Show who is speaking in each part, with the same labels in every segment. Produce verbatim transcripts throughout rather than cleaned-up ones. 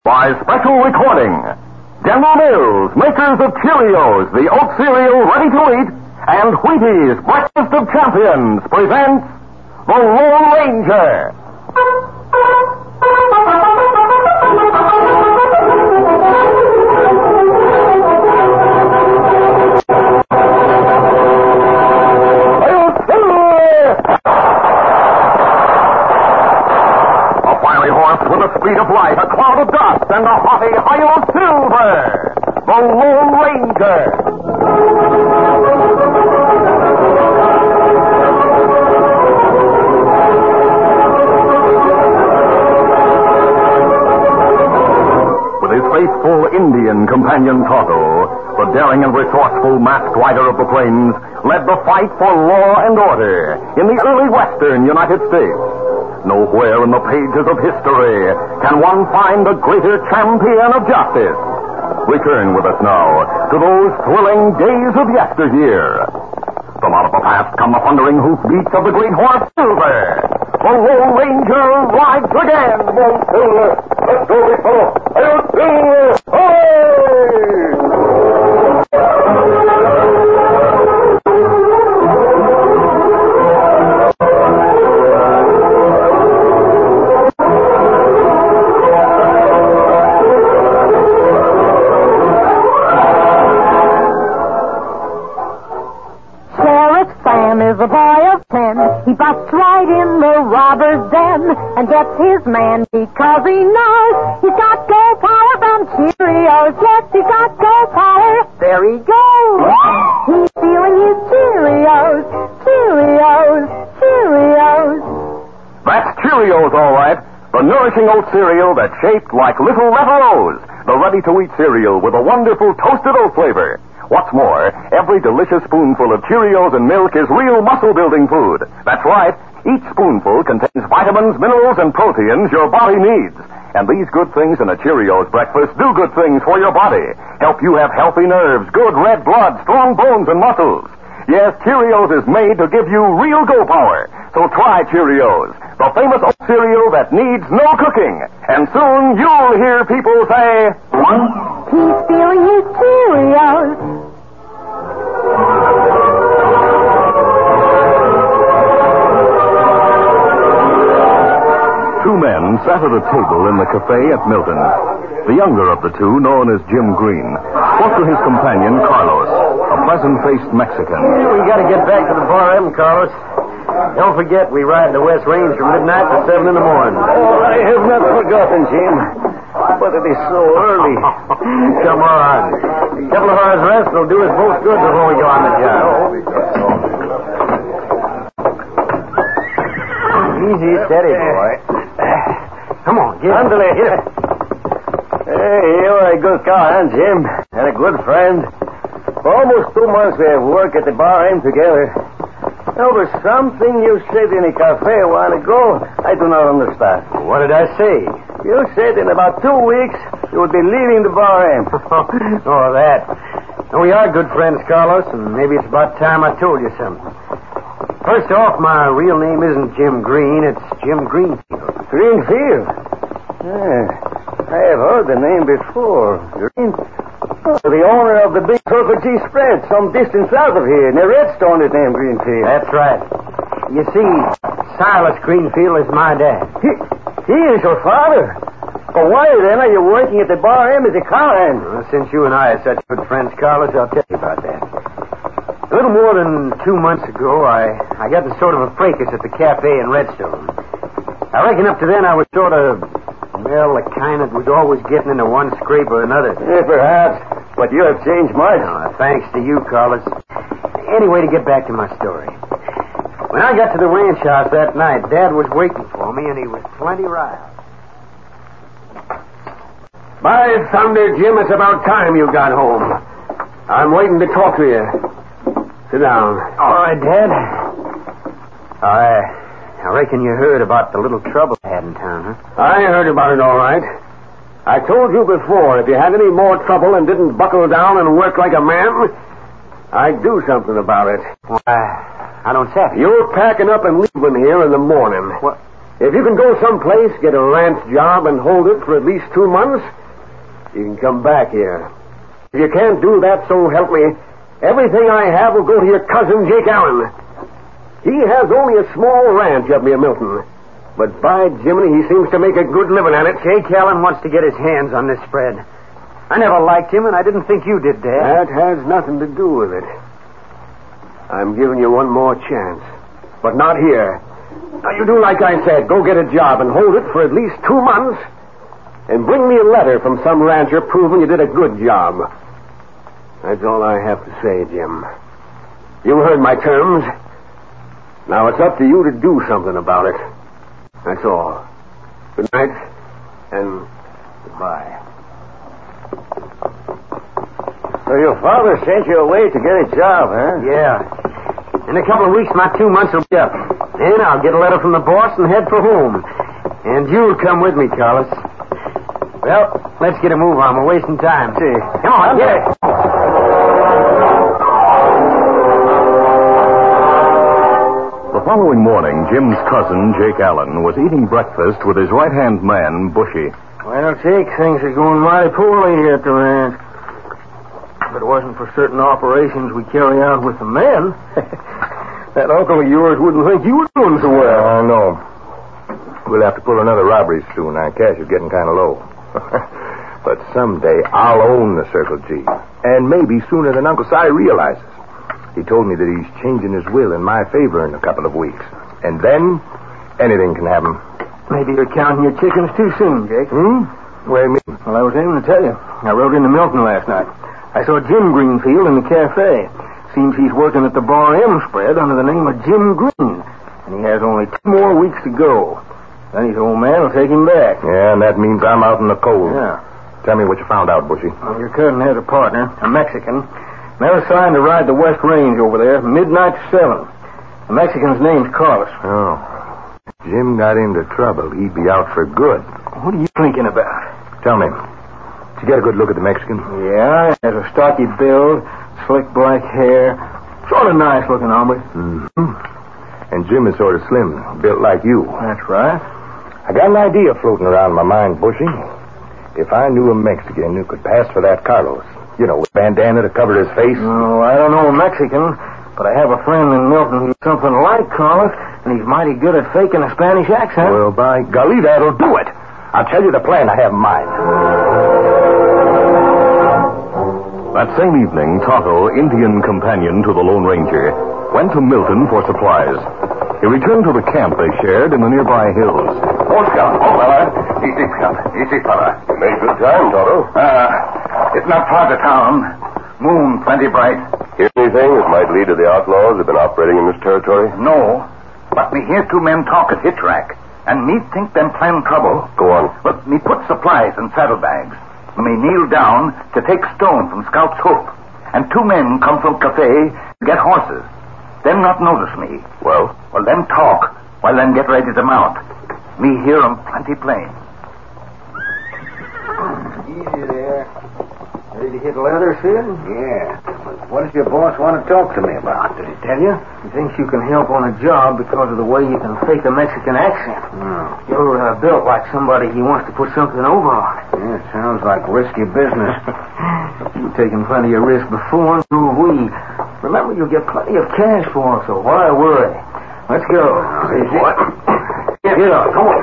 Speaker 1: By special recording, General Mills, makers of Cheerios, the oat cereal ready to eat, and Wheaties, breakfast of champions, presents The Lone Ranger. With the speed of light, a cloud of dust, and a haughty hail of silver, the Lone Ranger. With his faithful Indian companion Tonto, the daring and resourceful masked rider of the plains led the fight for law and order in the early western United States. Nowhere in the pages of history can one find a greater champion of justice. Return with us now to those thrilling days of yesteryear. From out of the past come the thundering hoofbeats of the great horse Silver. The Lone Ranger rides again. Whoa, Silver, let's go, big fellow. I'll Silver. Hey!
Speaker 2: Is a boy of ten. He busts right in the robber's den and gets his man because he knows he's got go power from Cheerios. Yes, he's got go power. There he goes. He's feeling his Cheerios, Cheerios, Cheerios.
Speaker 1: That's Cheerios, all right. The nourishing oat cereal that's shaped like little letter O's. The ready-to-eat cereal with a wonderful toasted oat flavor. What's more, every delicious spoonful of Cheerios and milk is real muscle-building food. That's right. Each spoonful contains vitamins, minerals, and proteins your body needs. And these good things in a Cheerios breakfast do good things for your body. Help you have healthy nerves, good red blood, strong bones, and muscles. Yes, Cheerios is made to give you real go power. So try Cheerios, the famous oat cereal that needs no cooking. And soon you'll hear people say,
Speaker 2: he's feeling his Cheerios.
Speaker 1: Two men sat at a table in the cafe at Milton. The younger of the two, known as Jim Green, spoke to his companion, Carlos, a pleasant-faced Mexican.
Speaker 3: We gotta get back to the bar, M, Carlos. Don't forget, we ride the West Range from midnight to seven in the morning.
Speaker 4: Oh, I have not forgotten, Jim. But it is so early.
Speaker 3: Come on. A couple of hours rest will do us both good before we go on the job. Easy, steady, boy. Come on, get
Speaker 4: Andale, here. Hey, you're a good cowhand, Jim, and a good friend. For almost two months we have worked at the bar M together. There was something you said in a cafe a while ago I do not understand.
Speaker 3: What did I say?
Speaker 4: You said in about two weeks you would be leaving the bar M.
Speaker 3: Oh, that. We are good friends, Carlos, and maybe it's about time I told you something. First off, my real name isn't Jim Green, it's Jim Greenfield.
Speaker 4: Greenfield? Yeah, I have heard the name before. Green... Oh, the owner of the big Turtle G spread some distance south of here, near Redstone is named Greenfield.
Speaker 3: That's right. You see, Silas Greenfield is my dad.
Speaker 4: He, he is your father? Well, why then are you working at the bar M as a cowhand?
Speaker 3: Well, since you and I are such good friends, Carlos, I'll tell you about that. A little more than two months ago, I, I got in sort of a fracas at the cafe in Redstone. I reckon up to then I was sort of, well, the kind that was always getting into one scrape or another.
Speaker 4: Yeah, perhaps, but you have changed much.
Speaker 3: Oh, thanks to you, Carlos. Anyway, to get back to my story. When I got to the ranch house that night, Dad was waiting for me, and he was plenty riled.
Speaker 5: By thunder, Jim, it's about time you got home. I'm waiting to talk to you. Sit down.
Speaker 3: All right, Dad. I, I reckon you heard about the little trouble I had in town, huh?
Speaker 5: I heard about it all right. I told you before, if you had any more trouble and didn't buckle down and work like a man, I'd do something about it.
Speaker 3: Well, I, I don't say.
Speaker 5: You're packing up and leaving here in the morning.
Speaker 3: What?
Speaker 5: If you can go someplace, get a ranch job, and hold it for at least two months, you can come back here. If you can't do that, so help me, everything I have will go to your cousin, Jake Allen. He has only a small ranch up near Milton. But by Jiminy, he seems to make a good living at it.
Speaker 3: Jake Allen wants to get his hands on this spread. I never liked him, and I didn't think you did, Dad.
Speaker 5: That has nothing to do with it. I'm giving you one more chance. But not here. Now, you do like I said. Go get a job and hold it for at least two months. And bring me a letter from some rancher proving you did a good job. That's all I have to say, Jim. You heard my terms. Now it's up to you to do something about it. That's all. Good night, and goodbye.
Speaker 4: So your father sent you away to get a job, huh?
Speaker 3: Yeah. In a couple of weeks, my two months will be up. Then I'll get a letter from the boss and head for home. And you'll come with me, Carlos. Well, let's get a move on. We're wasting time.
Speaker 4: See.
Speaker 3: Come on, get it.
Speaker 1: The following morning, Jim's cousin, Jake Allen, was eating breakfast with his right-hand man, Bushy.
Speaker 3: Well, Jake, things are going mighty poorly here at the ranch. If it wasn't for certain operations we carry out with the men, that uncle of yours wouldn't think you were doing so well.
Speaker 6: I know. We'll have to pull another robbery soon. Our cash is getting kind of low. But someday I'll own the Circle G. And maybe sooner than Uncle Si realizes. He told me that he's changing his will in my favor in a couple of weeks. And then, anything can happen.
Speaker 3: Maybe you're counting your chickens too soon, Jake.
Speaker 6: Hmm? What do you mean?
Speaker 3: Well, I was aiming to tell you. I rode into Milton last night. I saw Jim Greenfield in the cafe. Seems he's working at the Bar M spread under the name of Jim Green. And he has only two more weeks to go. Then his old man will take him back.
Speaker 6: Yeah, and that means I'm out in the cold.
Speaker 3: Yeah.
Speaker 6: Tell me what you found out, Bushy.
Speaker 3: Well, your cousin has a partner, a Mexican. They're assigned to ride the West Range over there, midnight to seven. The Mexican's name's Carlos.
Speaker 6: Oh. Jim got into trouble. He'd be out for good.
Speaker 3: What are you thinking about?
Speaker 6: Tell me, did you get a good look at the Mexican?
Speaker 3: Yeah, he has a stocky build, slick black hair. Sort of nice-looking hombre.
Speaker 6: Mm-hmm. And Jim is sort of slim, built like you.
Speaker 3: That's right.
Speaker 6: I got an idea floating around my mind, Bushy. If I knew a Mexican who could pass for that Carlos, you know, with bandana to cover his face.
Speaker 3: Oh, I don't know a Mexican, but I have a friend in Milton who's something like Carlos, and he's mighty good at faking a Spanish accent.
Speaker 6: Well, by golly, that'll do it. I'll tell you the plan I have in mind.
Speaker 1: That same evening, Tonto, Indian companion to the Lone Ranger, went to Milton for supplies. He returned to the camp they shared in the nearby hills.
Speaker 7: Oh, Scout. Oh, fella. Easy, Scout. Easy, fella.
Speaker 1: You made good time, Tonto.
Speaker 7: Uh, it's not far to town. Moon plenty bright.
Speaker 1: Hear anything that might lead to the outlaws that have been operating in this territory?
Speaker 7: No. But me hear two men talk at hitch rack. And me think them plan trouble.
Speaker 1: Go on.
Speaker 7: But me put supplies in saddlebags. Me kneel down to take stone from Scout's hoof. And two men come from cafe to get horses. Them not notice me.
Speaker 1: Well?
Speaker 7: Well, them talk while them get ready to mount. Me hear 'em plenty plain.
Speaker 3: Easy there. Ready to hit leather, Sid?
Speaker 4: Yeah. What does your boss want to talk to me about? Did he tell you?
Speaker 3: He thinks you can help on a job because of the way you can fake a Mexican accent.
Speaker 4: Oh.
Speaker 3: You're uh, built like somebody he wants to put something over on.
Speaker 4: Yeah, sounds like risky business.
Speaker 3: You've taken plenty of risk before, and so have we. Remember, you'll get plenty of cash for it, so why worry? Let's go.
Speaker 4: Easy.
Speaker 3: What? Get, get up. Come on.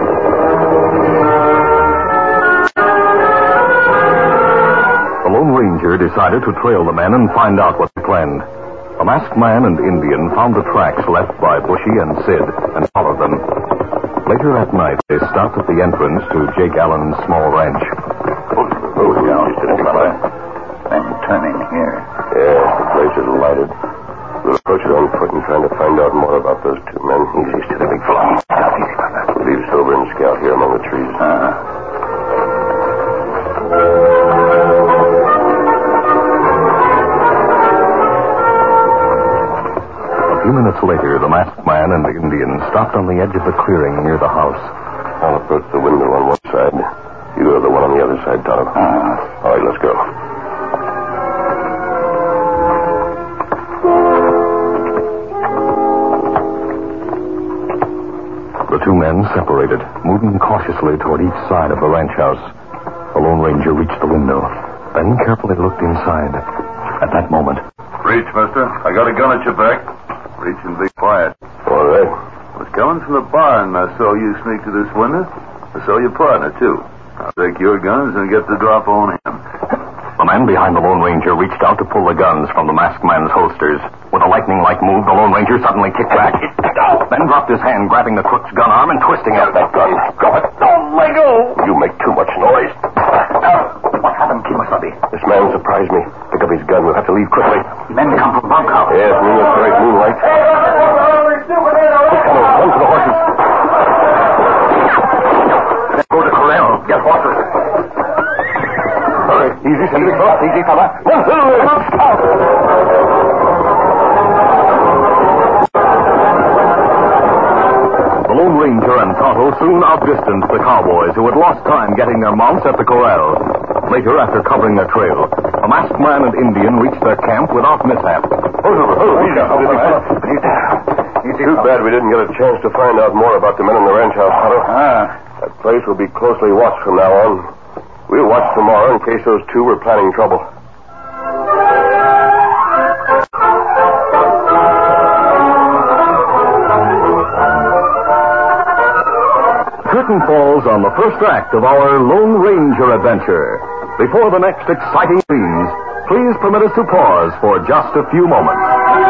Speaker 1: The Lone Ranger decided to trail the men and find out what they planned. The masked man and Indian found the tracks left by Bushy and Sid and followed them. Later that night, they stopped at the entrance to Jake Allen's small ranch.
Speaker 7: Oh, down, silly fella. I'm turning here.
Speaker 1: Yeah, the place is lighted. We'll approach it on foot and trying to find out more about those two men.
Speaker 7: Easy, steady, big fella. Easy, fella.
Speaker 1: Leave Silver and Scout here among the trees.
Speaker 7: Uh-huh.
Speaker 1: A few minutes later, the masked man and the Indian stopped on the edge of the clearing near the house. I'll approach the window on one side. You go to the one on the other side, Tonto.
Speaker 7: Uh-huh.
Speaker 1: All right, let's go. The The two men separated, moving cautiously toward each side of the ranch house. The Lone Ranger reached the window, then carefully looked inside. At that moment...
Speaker 8: Reach, mister. I got a gun at your back. Reach and be quiet.
Speaker 5: All right.
Speaker 8: I was coming from the barn and I saw you sneak to this window. I saw your partner, too. I'll take your guns and get the drop on him.
Speaker 1: The man behind the Lone Ranger reached out to pull the guns from the masked man's holsters. With a lightning-like move, the Lone Ranger suddenly kicked back, then dropped his hand, grabbing the crook's gun arm and twisting at that gun.
Speaker 5: Drop it. Don't let go. You make too much noise.
Speaker 7: What happened, Kimasabi?
Speaker 5: This man surprised me. Pick up his gun. We'll have to leave quickly.
Speaker 7: Men come from bunkhouse.
Speaker 5: Yes, moonlight, bright moonlight. Quick, come on. Run for the horses.
Speaker 7: Let's go to corral. Get horses.
Speaker 5: Hurry. Easy, easy, easy, fella. Run,
Speaker 1: The Lone Ranger and Tonto soon outdistanced the cowboys who had lost time getting their mounts at the corral. Later, after covering their trail, the masked man and Indian reached their camp without mishap.
Speaker 5: Easy. Too bad we didn't get a chance to find out more about the men in the ranch house, Tonto.
Speaker 8: Ah.
Speaker 5: That place will be closely watched from now on. We'll watch tomorrow in case those two were planning trouble.
Speaker 1: Curtain falls on the first act of our Lone Ranger adventure. Before the next exciting scenes, please permit us to pause for just a few moments.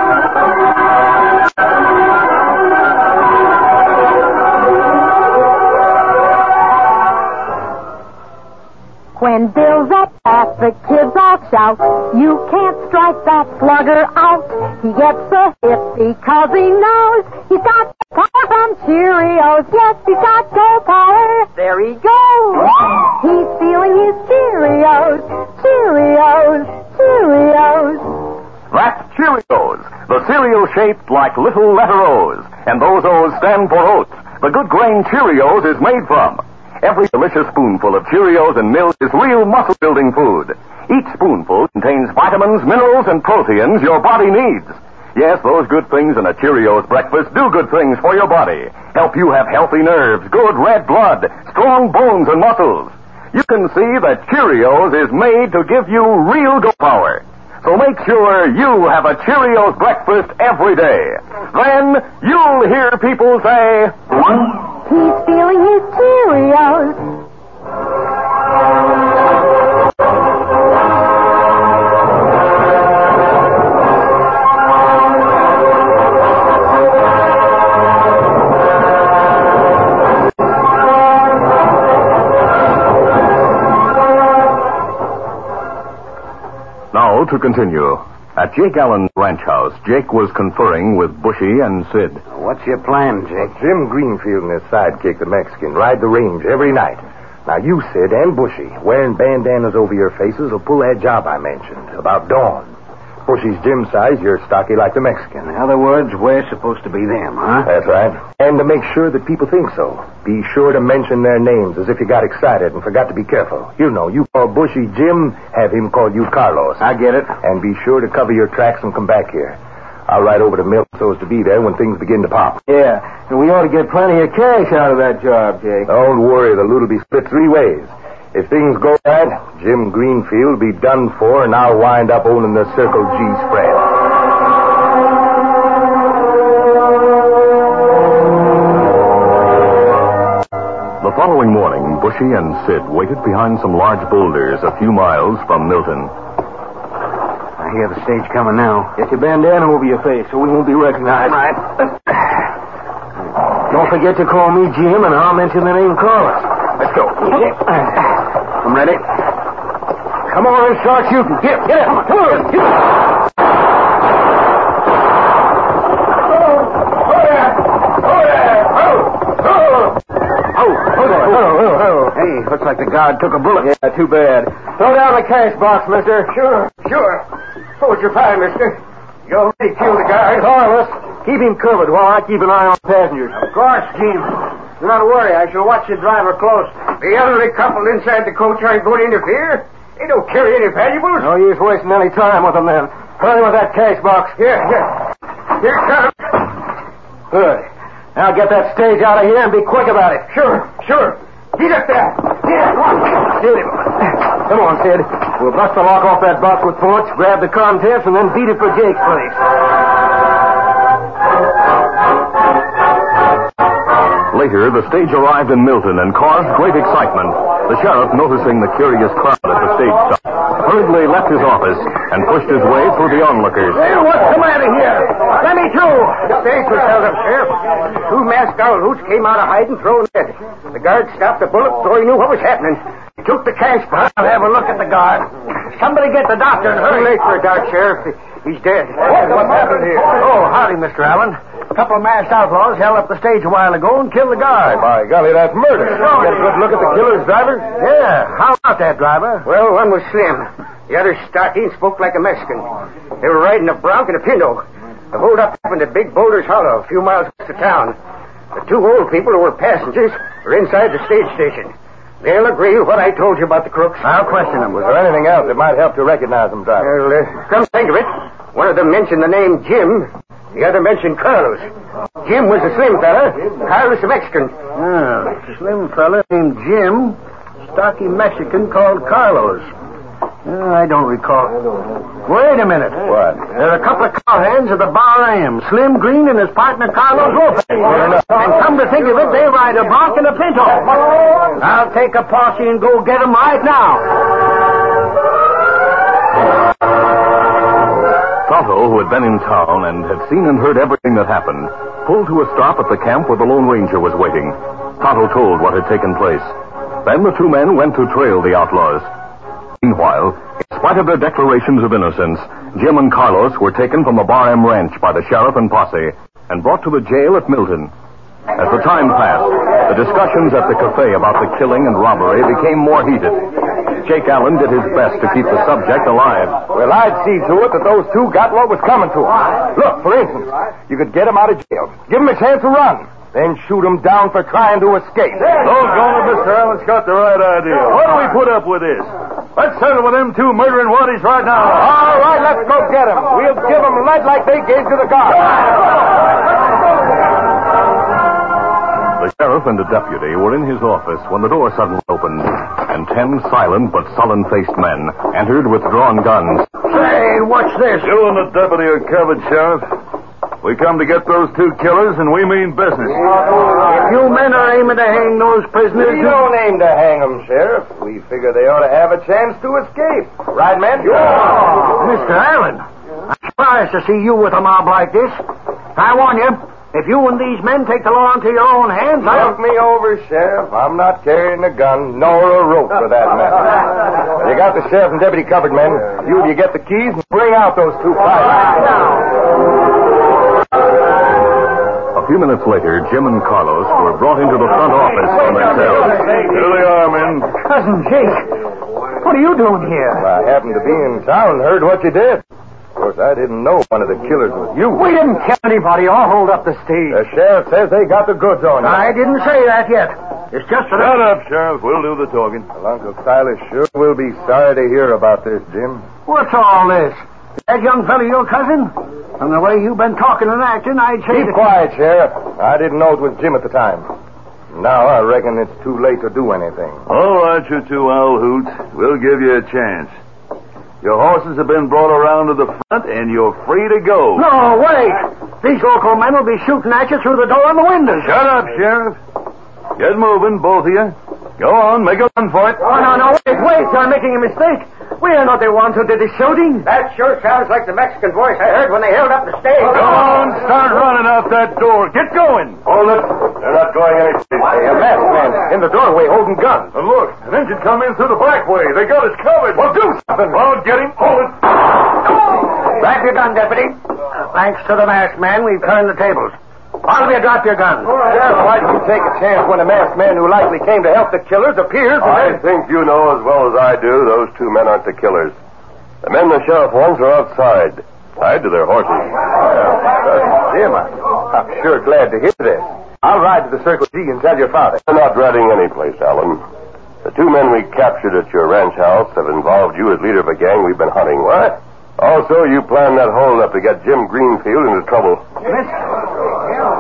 Speaker 2: When Bill's up at the kids all shout, you can't strike that slugger out. He gets a hit because he knows he's got power from Cheerios. Yes, he's got go power. There he goes. He's feeling his Cheerios, Cheerios, Cheerios.
Speaker 1: That's Cheerios, the cereal shaped like little letter O's. And those O's stand for oats. The good grain Cheerios is made from. Every delicious spoonful of Cheerios and milk is real muscle-building food. Each spoonful contains vitamins, minerals, and proteins your body needs. Yes, those good things in a Cheerios breakfast do good things for your body. Help you have healthy nerves, good red blood, strong bones and muscles. You can see that Cheerios is made to give you real go power. So make sure you have a Cheerios breakfast every day. Then you'll hear people say,
Speaker 2: He's feeling his Cheerios.
Speaker 1: Now to continue. At Jake Allen's ranch house, Jake was conferring with Bushy and Sid.
Speaker 3: What's your plan, Jake?
Speaker 6: Jim Greenfield and his sidekick, the Mexican, ride the range every night. Now, you, Sid, and Bushy, wearing bandanas over your faces, will pull that job I mentioned, about dawn. Bushy's Jim size, you're stocky like the Mexican.
Speaker 3: In other words, we're supposed to be them, huh?
Speaker 6: That's right. And to make sure that people think so, be sure to mention their names as if you got excited and forgot to be careful. You know, you call Bushy Jim, have him call you Carlos.
Speaker 3: I get it.
Speaker 6: And be sure to cover your tracks and come back here. I'll ride over to Mill so as to be there when things begin to pop.
Speaker 3: Yeah, and we ought to get plenty of cash out of that job, Jake.
Speaker 6: Don't worry, the loot will be split three ways. If things go right, Jim Greenfield will be done for, and I'll wind up owning the Circle G spread.
Speaker 1: The following morning, Bushy and Sid waited behind some large boulders a few miles from Milton.
Speaker 3: I hear the stage coming now. Get your bandana over your face so we won't be recognized.
Speaker 5: Right.
Speaker 3: Don't forget to call me Jim, and I'll mention the name Carlos.
Speaker 5: Let's go.
Speaker 3: I'm ready. Come on, start shooting. Get, get it. Come on, come on. Get it. Hey, looks like the guard took a bullet.
Speaker 5: Yeah, too bad.
Speaker 3: Throw down the cash box, mister.
Speaker 5: Sure, sure. Hold your fire, mister. You already killed the guy.
Speaker 3: Carlos, keep him covered while I keep an eye on the passengers.
Speaker 5: Of course, Jim.
Speaker 3: Do not worry. I shall watch your driver close.
Speaker 5: The elderly couple inside the coach aren't going to interfere. They don't carry any valuables.
Speaker 3: No use wasting any time with them, then. Hurry with that cash box.
Speaker 5: Here, here. Here it comes.
Speaker 3: Good. Now get that stage out of here and be quick about it.
Speaker 5: Sure, sure. Get up there. Get up.
Speaker 3: Sid. Come on, Sid. We'll bust the lock off that box with bullets, grab the contents, and then beat it for Jake's place.
Speaker 1: Later, the stage arrived in Milton and caused great excitement. The sheriff, noticing the curious crowd at the stage stop, hurriedly left his office and pushed his way through the onlookers.
Speaker 3: Hey, what's the matter here? Let me through. The stage was held up, Sheriff. Two masked galloots came out of hiding, throwing dead. The guard stopped the bullet before he knew what was happening. He took the cash box. I'll have a look at the guard. Somebody get the doctor and hurry. Too late for a doc, Sheriff. He's dead.
Speaker 5: What, what happened here?
Speaker 3: Oh, howdy, Mister Allen. A couple of masked outlaws held up the stage a while ago and killed the guard.
Speaker 6: By golly, that's murder. Get a good look at the killer's driver?
Speaker 3: Yeah. How about that driver? Well, one was slim. The other stocky and spoke like a Mexican. They were riding a bronc and a pinto. The holdup happened at Big Boulder's Hollow, a few miles west of town. The two old people who were passengers were inside the stage station. They'll agree with what I told you about the crooks.
Speaker 6: I'll question them. Was there anything else that might help to recognize them, driver?
Speaker 3: Well, uh, come to think of it, one of them mentioned the name Jim. The other mentioned Carlos. Jim was a slim fella. Carlos a Mexican. Ah, slim fella named Jim. Stocky Mexican called Carlos. Uh, I don't recall. Wait a minute.
Speaker 6: What?
Speaker 3: There are a couple of cowhands at the Bar Am. Slim Green and his partner Carlos Lopez. And come to think of it, they ride a bronc and a pinto. I'll take a posse and go get them right now.
Speaker 1: Tonto, who had been in town and had seen and heard everything that happened, pulled to a stop at the camp where the Lone Ranger was waiting. Tonto told what had taken place. Then the two men went to trail the outlaws. Meanwhile, in spite of their declarations of innocence, Jim and Carlos were taken from the Bar M ranch by the sheriff and posse and brought to the jail at Milton. As the time passed, the discussions at the cafe about the killing and robbery became more heated. Jake Allen did his best to keep the subject alive.
Speaker 6: Well, I'd see to it that those two got what was coming to them. Look, for instance, you could get them out of jail, give them a chance to run, then shoot them down for trying to escape.
Speaker 8: Doggone it, Mister Allen's got the right idea. Why do we put up with this? Let's settle with them two murdering waddies right now.
Speaker 6: All right, let's go get them. We'll give them lead like they gave to the guard.
Speaker 1: The sheriff and the deputy were in his office when the door suddenly opened, and ten silent but sullen-faced men entered with drawn guns.
Speaker 3: Say, what's this?
Speaker 8: You and the deputy are covered, Sheriff. We come to get those two killers, and we mean business.
Speaker 3: If you men are aiming to hang those prisoners...
Speaker 6: We don't aim to hang them, Sheriff. We figure they ought to have a chance to escape. Right, men?
Speaker 3: Yeah. Mister Allen, I'm surprised to see you with a mob like this. I warn you, if you and these men take the law into your own hands, I'll...
Speaker 6: Look me over, Sheriff. I'm not carrying a gun, nor a rope for that matter. You got the sheriff and deputy covered, men. You, you get the keys and bring out those two fighters.
Speaker 1: A few minutes later, Jim and Carlos were brought into the front office from their cells.
Speaker 8: Here they are, men.
Speaker 3: Cousin Jake, what are you doing here?
Speaker 6: I happened to be in town and heard what you did. Of course, I didn't know one of the killers was you.
Speaker 3: We didn't kill anybody or hold up the stage.
Speaker 6: The sheriff says they got the goods on you.
Speaker 3: I didn't say that yet. It's just that...
Speaker 8: Shut up, Sheriff. We'll do the talking.
Speaker 6: Well, Uncle Silas sure will be sorry to hear about this, Jim.
Speaker 3: What's all this? That young fellow your cousin? From the way you've been talking and acting, I'd say...
Speaker 6: Keep
Speaker 3: that...
Speaker 6: quiet, Sheriff. I didn't know it was Jim at the time. Now I reckon it's too late to do anything.
Speaker 8: All right, you two owl hoots. We'll give you a chance. Your horses have been brought around to the front, and you're free to go.
Speaker 3: No, wait. These local men will be shooting at you through the door and the windows.
Speaker 8: Shut up, Sheriff. Get moving, both of you. Go on, make a run for it.
Speaker 3: Oh, no, no, wait, wait. You're making a mistake. We are not the ones who did the shooting. That sure sounds like the Mexican voice I heard when they held up the stage.
Speaker 8: Go on, start running out that door. Get going.
Speaker 6: Hold it. They're not going any place. A masked man in the doorway holding guns.
Speaker 8: And look, an engine come in through the back way. They got us covered. Well, do something. Well, get him. Hold it.
Speaker 3: Back your gun, deputy. Thanks to the masked man, we've turned the tables. All of you drop your guns.
Speaker 6: Sheriff, why did you take a chance when a masked man who likely came to help the killers appears?
Speaker 5: I think you know as well as I do those two men aren't the killers. The men the sheriff wants are outside, tied to their horses.
Speaker 6: Uh, Jim, I, I'm sure glad to hear this. I'll ride to the Circle G and tell your father.
Speaker 5: They're not riding any place, Allen. The two men we captured at your ranch house have involved you as leader of a gang we've been hunting. What? Also, you planned that holdup to get Jim Greenfield into trouble.
Speaker 3: Mister,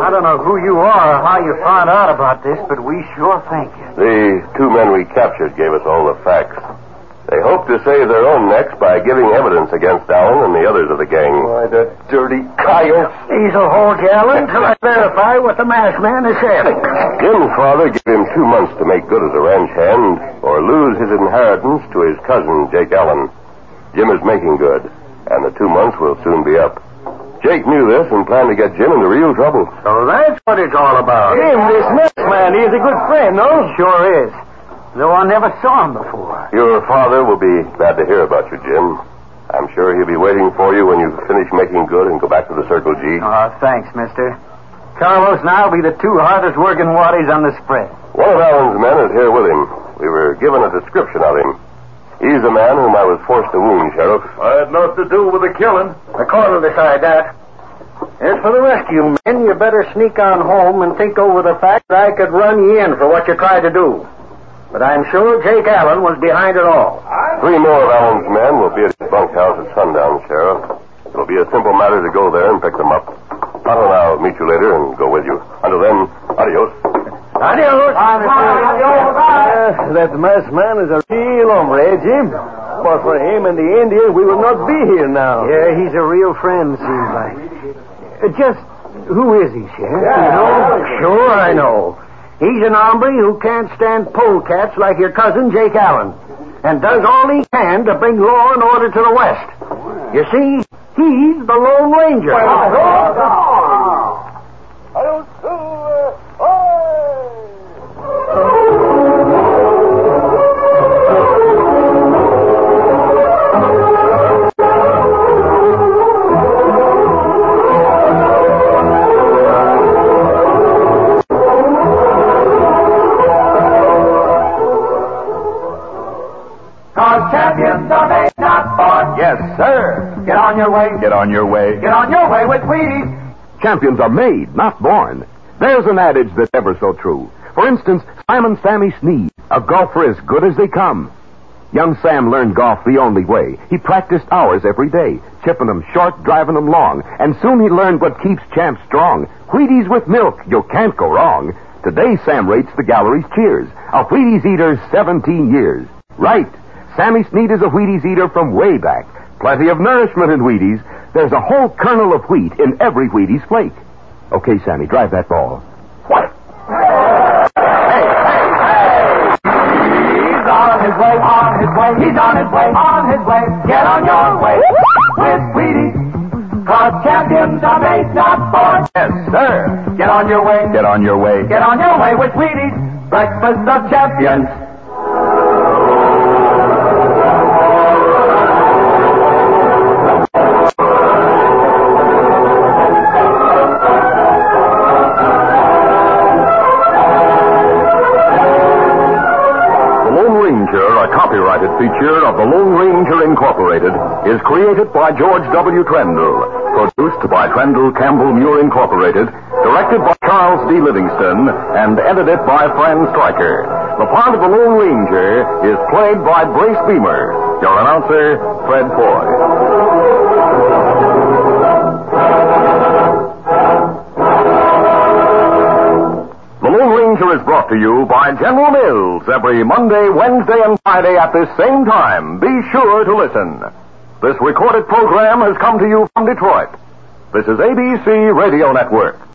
Speaker 3: I don't know who you are or how you found out about this, but we sure thank you.
Speaker 6: The two men we captured gave us all the facts. They hope to save their own necks by giving evidence against Allen and the others of the gang.
Speaker 5: Why, the dirty coyotes.
Speaker 3: Thes'll hold you, Allen, until I verify what the masked man has said.
Speaker 6: Jim's father gave him two months to make good as a ranch hand or lose his inheritance to his cousin, Jake Allen. Jim is making good, and the two months will soon be up. Jake knew this and planned to get Jim into real trouble.
Speaker 3: So that's what it's all about.
Speaker 4: Jim, this masked man, he's a good friend, no?
Speaker 3: Sure is. Though I never saw him before.
Speaker 6: Your father will be glad to hear about you, Jim. I'm sure he'll be waiting for you when you finish making good and go back to the Circle G.
Speaker 3: Oh, thanks, mister. Carlos and I'll be the two hardest working waddies on the spread.
Speaker 6: One of Allen's men is here with him. We were given a description of him. He's the man whom I was forced to wound, Sheriff.
Speaker 8: I had nothing to do with the killing.
Speaker 3: The court will decide that. As for the rest of you men, you better sneak on home and think over the fact that I could run you in for what you tried to do. But I'm sure Jake Allen was behind it all.
Speaker 6: Three more of Allen's men will be at his bunkhouse at sundown, Sheriff. It'll be a simple matter to go there and pick them up. Tonto and I'll meet you later and go with you. Until then, adios.
Speaker 3: Adios.
Speaker 4: Uh, that masked man is a real hombre, eh, Jim? But for him and the Indian, we will not be here now.
Speaker 3: Yeah, he's a real friend, seems like. Uh, just who is he, Sheriff?
Speaker 4: Yeah.
Speaker 3: You know? Sure, I know. He's an hombre who can't stand polecats like your cousin, Jake Allen, and does all he can to bring law and order to the West. You see, he's the Lone Ranger.
Speaker 7: Champions are made, not bought.
Speaker 6: Yes, sir.
Speaker 7: Get on your way.
Speaker 6: Get on your way.
Speaker 7: Get on your way with Wheaties.
Speaker 9: Champions are made, not born. There's an adage that's ever so true. For instance, Simon Sammy Sneed, a golfer as good as they come. Young Sam learned golf the only way. He practiced hours every day, chipping them short, driving them long, and soon he learned what keeps champs strong. Wheaties with milk, you can't go wrong. Today, Sam rates the gallery's cheers. A Wheaties eater, seventeen years. Right. Sammy Sneed is a Wheaties eater from way back. Plenty of nourishment in Wheaties. There's a whole kernel of wheat in every Wheaties flake. Okay, Sammy, drive that ball.
Speaker 7: What? Hey, hey, hey! He's on his way, on his way, he's on his way, on his way. Get on your way with Wheaties. Cause champions are made, not born.
Speaker 6: Yes, sir.
Speaker 7: Get on your way.
Speaker 6: Get on your way.
Speaker 7: Get on your way with Wheaties. Breakfast of champions.
Speaker 6: Copyrighted feature of the Lone Ranger Incorporated is created by George W. Trendle, produced by Trendle Campbell Muir Incorporated, directed by Charles D. Livingston, and edited by Fran Stryker. The part of the Lone Ranger is played by Brace Beamer. Your announcer, Fred Foy. Is brought to you by General Mills every Monday, Wednesday, and Friday at this same time. Be sure to listen. This recorded program has come to you from Detroit. This is A B C Radio Network.